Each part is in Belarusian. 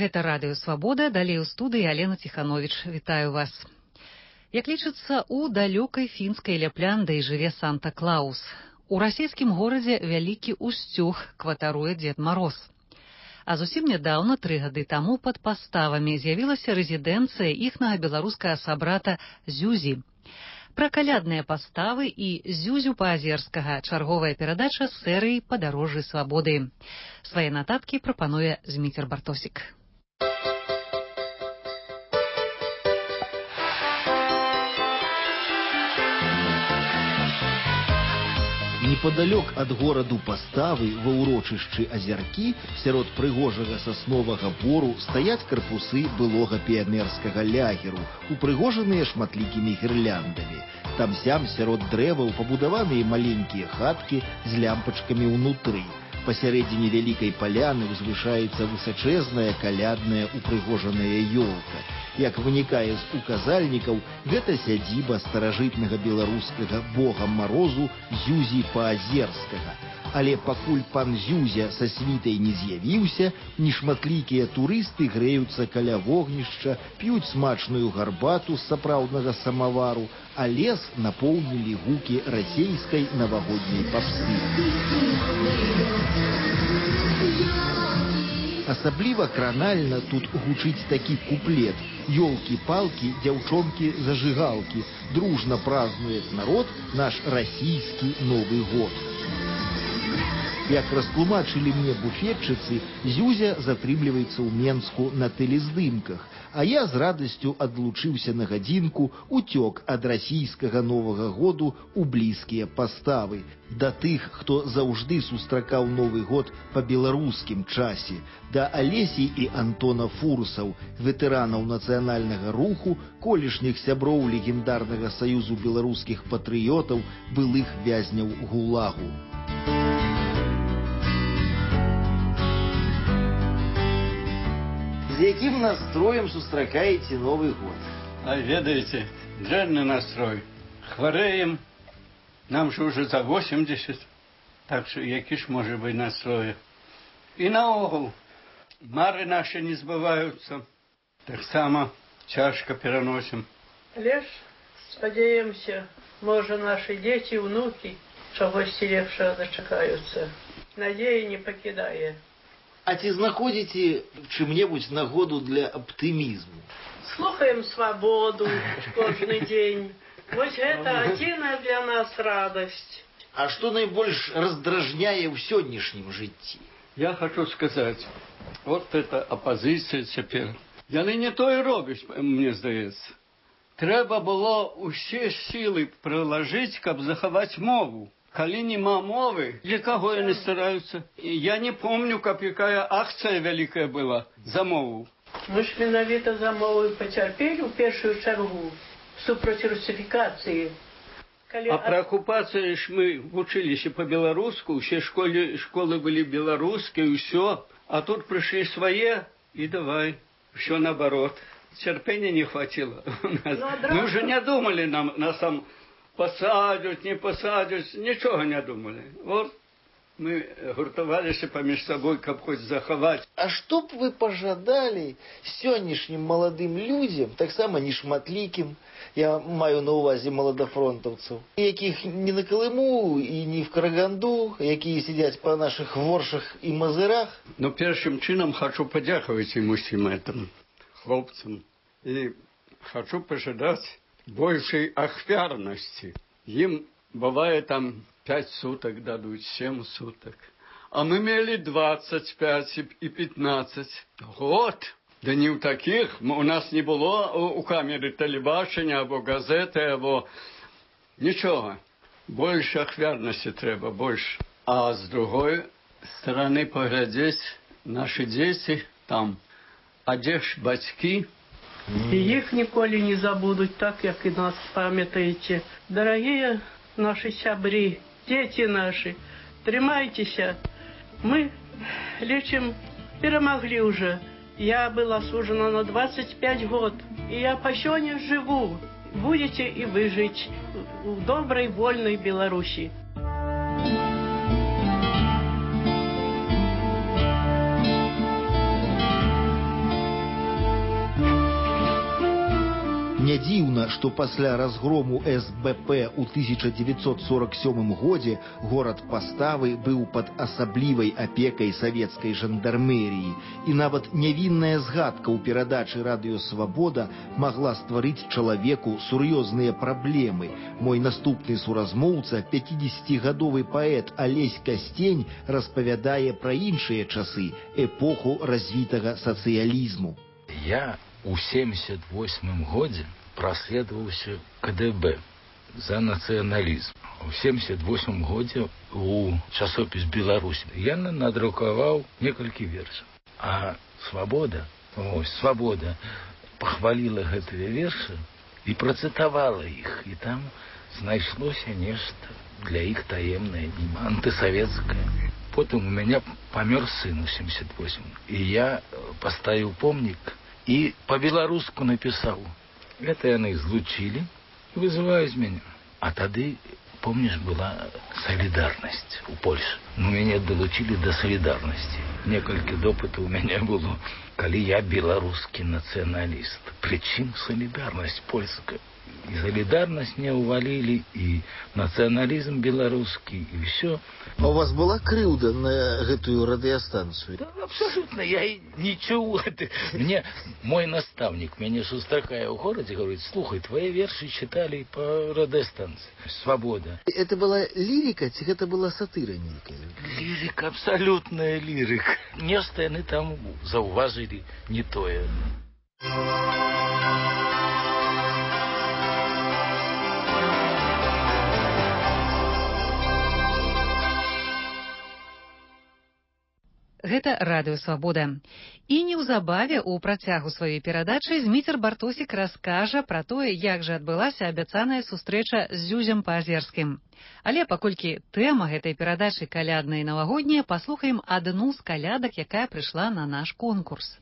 Гэта радыё «Свабода», далей у студыі Алена Ціхановіч. Вітаю вас. Як лічыцца, у далёкай фінскай Ляпляндыі жыве Санта-Клаус. У расійскім горадзе Вялікі Устюг кватаруе Дзед Мароз. А зусім нядаўна, 3 гады таму, пад паставамі з'явілася рэзідэнцыя іхнага беларускага сабрата Зюзі. Пра калядныя паставы і Зюзю па-азерскага чарговая перадача з серыі «Падарожжы свабоды». Свае нататкі прапануе Зміцер Бартосік. Непадалёк ад гораду Паставы ва ўрочышчы Азяркі сярод прыгожага сасновага бору стаяць карпусы былога піянерскага лягеру, упрыгожаныя шматлікімі гірляндамі. Там-сям сярод дрэваў пабудаваныя маленькія хаткі з лямпачкамі ўнутры. Пасярэдзіне вялікай паляны ўзвышаецца высачэзная калядная упрыгожаная ёлка. Як вынікае з указальнікаў, гэта сядзіба старажытнага беларускага бога Марозу Зюзі па-азерскага. Але пакуль пан Зюзя са світай не з'явіўся, нешматлікія турысты грэюцца каля вогнішча, п'юць смачную гарбату з сапраўднага самавару, а лес напоўнілі гукі расейскай навагодняй папсы. Асабліва кранальна тут гучыць такі куплет: «Ёлкі-палкі, дзяўчонкі-зажыгалкі, дружна празднует народ наш расійскі Новы год». Як растлумачылі мне буфетчыцы, Зюзя затрымліваецца ў Менску на тэлездымках, а я з радасцю адлучыўся на гадзінку, уцёк ад расійскага Новага году ў блізкія Паставы, да тых, хто заўжды сустракаў Новы год па беларускім часе, да Алесі і Антона Фурсаў, ветэранаў нацыянальнага руху, колішніх сяброў легендарнага саюзу беларускіх патрыётаў, былых вязняў ГУЛАГу. З якім настроем сустракаеце Новы год? А ведаеце, дрэнны настрой. Хварэем, нам же уже за 80, так что які ж можа быць настрой. І наогул, мары наши не збываюцца, таксама цяжка пераносім. Але ж спадзяемся, можа нашы дзеці, ўнукі чагосьці лепшага дачакаюцца. Надзея не пакідае. А ці знаходзіце чым-небудзь нагоду для аптымізму? Слухаем «Свабоду» кожны дзень. Вось гэта адзіная для нас радасць. А што найбольш раздражняе ў сённяшнім жыцці? Я хочу сказаць, вот эта апазіцыя цяпер. Яны не тое робяць, мне здаецца. Трэба было ўсе сілы прылажыць, каб захаваць мову. Калі нема мовы, для каго яны стараюцца? Я не помню, каб якая акцыя вялікая была за мову. Мы ж менавіта за мову пацярпелі ў першую чаргу супраць русіфікацыі. А пра акупацыю ж мы вучыліся па-беларуску, усе школы былі беларускія, ўсё. А тут прыйшлі свае і давай, ўсё наоборот. Цярпення не хватило. Мы уже не думали на сам... Посадят, не посадят, ничего не думали. Вот мы гуртовалися поміж собой, каб хоть заховать. А что б вы пожадали сённяшнім молодым людям, так само нешматлікім, я маю на увазе маладафронтаўцаў, якіх не на Колыму і не в Караганду, якія сидять по наших воршах і мазырах? Но першым чынам хочу подякаваць ім усім этим хлопцам. И хочу пожадать большей ахвярности. Им бывает там 5 суток дадут, 7 суток. А мы имели 25 и 15. Год. Да не у таких. У нас не было у камеры телебачення, або газети, або ничего. Больше ахвярности треба, больше. А с другой стороны поглядеть, наши дети там, а где ж бацькі? І іх ніколі не забудуць, так, як і нас, памятаеце. Дарагія наши сябры, дзеці нашы, трымайцеся. Мы, лічым, перамаглі ўжо. Я была сужана на 25 год, і я па сёння жыву. Будете і вы жыць у добрай, вольнай Беларусі. Не дзіўна, што пасля разгрому СБП ў 1947 годзе горад Паставы быў пад асаблівай апекай савецкай жандармеріі, і нават нявінная згадка ў перадачы «Радыё Свабода» магла стварыць чалавеку сур'ёзныя праблемы. Мой наступны суразмоўца, 50-гадовы паэт Алесь Касцень, распавядае пра іншыя часы, эпоху развітага сацыялізму. Я у 78 годзе праследаваўся КДБ за нацыяналізм. У 78 годзе у часопіс «Беларусь» я надрукаваў некалькі вершаў. А «Свабода» пахваліла гэтыя вершы і працытавала іх. І там знайшлося нешта для іх таемнае, антысавецкае. Потым у мяне памёр сын у 78. І я паставіў помнік і па-беларуску напісаў. Гэта яны злучілі і вызываюць мяне. А тады, помніш, была салідарнасць у Польшы. Мяне далучілі да салідарнасці. Некалькі допытаў у мяне было, калі я беларускі нацыяналіст. Прычым салідарнасць польская. І солідарнасць не ўвалілі, і нацыяналізм беларускі, і ўсё. А у вас была крыўда на гэтую радыёстанцыю? Да, абсолютно, я і не чуў. Мне мой настаўнік мяне сустракае ў горадзе, говорит: слухай, твои вершы чыталі па радыёстанцыі «Свабода». Это была лірика, ці гэта была сатыра нейкая? Лірика, абсалютная лірика. Нешта яны там заўважылі не тое. Гэта радыё «Свабода». І неўзабаве ў працягу сваёй перадачы Зміцер Бартосік раскажа пра тое, як жа адбылася абяцаная сустрэча з Зюзем Паазерскім. Але паколькі тэма гэтай перадачы калядная і навагодняя, паслухаем адну з калядак, якая прыйшла на наш конкурс.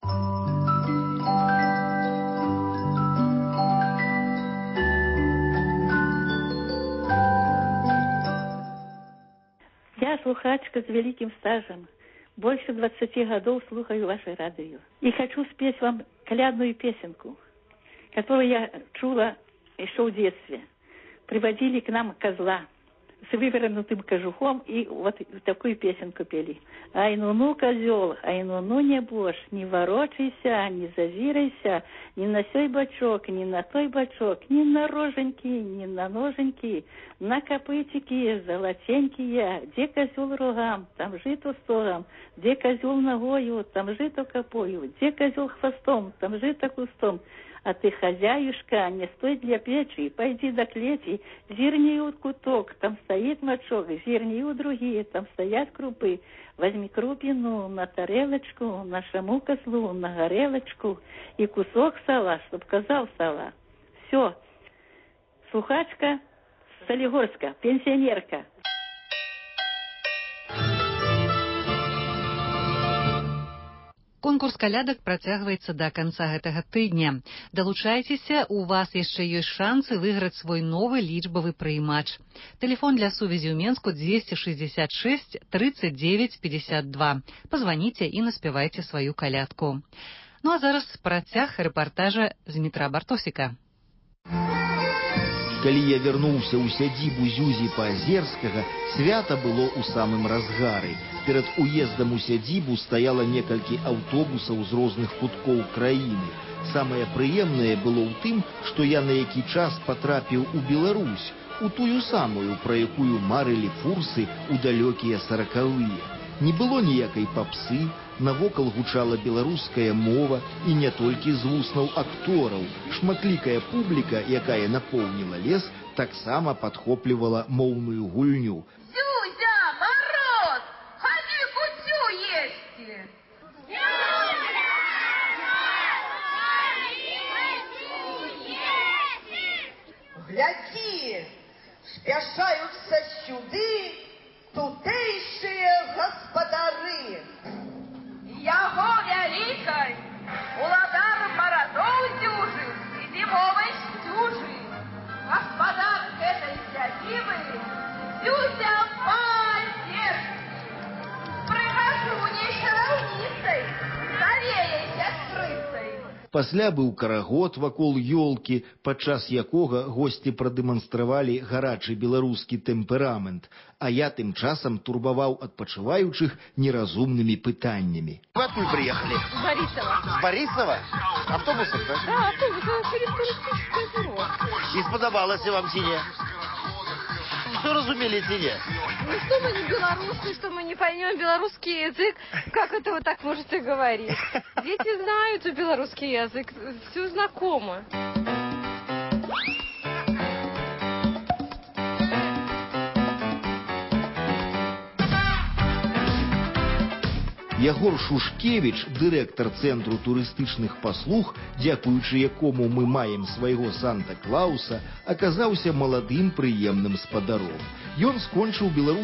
Я слухачка з вялікім стажам. Больше 20 годов слухаю ваше радио. И хочу спеть вам колядную песенку, которую я чула еще в детстве. Приводили к нам козла с вывернутым кожухом, и вот такую песенку пели. Ай, ну, козел, ай, ну, небось, не ворочайся, не зазирайся, ни на сей бочок, ни на той бочок, ни на роженьки, ни на ноженьки, на копытики золотенькие, где козел рогам, там жито стогом, где козел ногою, там жито копою, где козел хвостом, там жито кустом. А ты, хозяюшка, не стой для печи, пойди до клети, зерни у куток, там стоит мочок, зерни у другие, там стоят крупы. Возьми крупину на тарелочку, нашему козлу на горелочку и кусок сала, чтоб коза встала. Все. Слухачка Солигорска, пенсионерка. Конкурс калядак працягваецца да канца гэтага тыдня. Далучайцеся, у вас яшчэ ёсць шансы выйграць свой новы лічбавы прыймач. Тэлефон для сувязі ў Менску 266 39 52. Пазваніце і наспявайце сваю калядку. Ну а зараз працяг рэпартажа Змітра Бартосіка. Калі я вярнуўся ў сядзібу Зюзі Паазерскага, свята было ў самым разгары. Перад уездам у сядзібу стаяла некалькі аўтобусаў з розных куткоў краіны. Самае прыемнае было ў тым, што я на які час патрапіў у Беларусь, у тую самую, пра якую марылі фурсы ў далёкія 40-е. Не было ніякай папсы, навокал гучала беларуская мова, і не толькі з вуснаў актораў. Шматлікая публіка, якая напоўніла лес, таксама падхоплівала моўную гульню. Зюзя, мороз, ходи кутю есці! Гляди, спяшаюцца сюды тутэйшыя гаспадары. Яго вялікай, уладар маразоў дзюжых і зімовай сцюжы. Гаспадар гэтай сядзібы Зюзя Паазерскі. Прыхожу не чараўніцай, завеяй сястрыцай. Пасля быў карагод вакол ёлкі, падчас якога госці прадэманстравалі гарачы беларускі тэмперамент, а я тым часам турбаваў адпачываючых неразумнымі пытаннямі. Вы откуда приехали? С Борисова. С Борисова? Автобусом, да? Да, автобусом через туристическое бюро. И сподобалось вам ці не? Что разумели ці не? Ну что мы не белорусы, что мы не поймем белорусский язык? Как это вы так можете говорить? Дети знают белорусский язык, все знакомо. Ягор Шушкевич, дырэктар Цэнтру турыстычных паслуг, дзякуючы якому мы маем свайго Санта-Клауса, аказаўся маладым прыемным спадаром. Ён скончыў беларускі